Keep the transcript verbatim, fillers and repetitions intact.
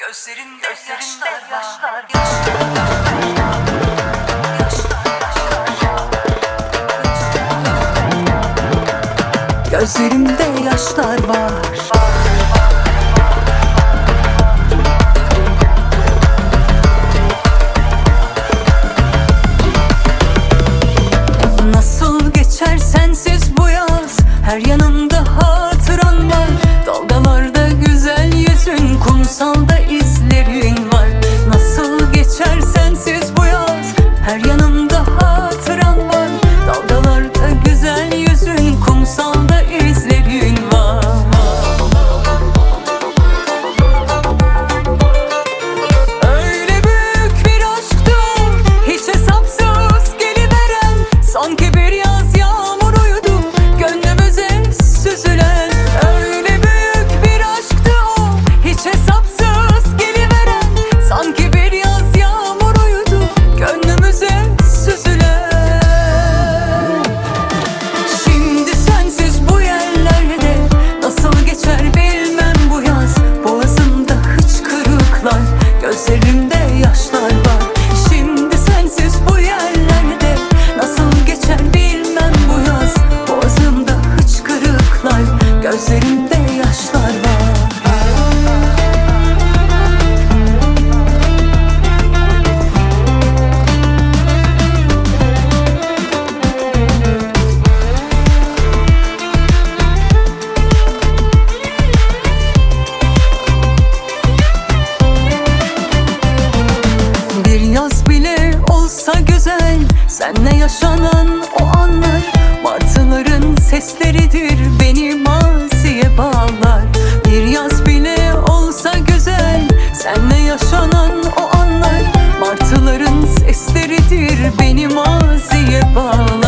Gözlerinde yaşlar, yaşlar, yaşlar. Gözlerimde yaşlar var. Nasıl geçer sensiz bu yaz? Her yanımda hatıran var. Dalgalarda güzel yüzün, kumsalda izlerin var. Nasıl geçer sensiz bu yaz? Her yanımda hatıran var. Dalgalarda güzel yüzün, kumsalda izlerin var. Öyle büyük bir aşktı, hiç hesapsız geliveren. Sanki bir yaz yağmur uyudu gönlümüze süzülen. Öyle büyük bir aşktı o, hiç hesapsız geliveren. Sanki bir yaz yağmur uyudu gönlümüze süzülen. Şimdi sensiz bu yerlerde nasıl geçer bilmem bu yaz. Boğazımda hıçkırıklar, gözlerimde yaşlar var. Şimdi sensiz bu yerlerde nasıl geçer bilmem bu yaz. Boğazımda hıçkırıklar, gözlerimde yaşlar var. Bir yaz bile olsa güzel, senle yaşanan o anlar. Martıların sesleridir beni maziye bağlar. Bir yaz bile olsa güzel, senle yaşanan o anlar. Martıların sesleridir beni maziye bağlar.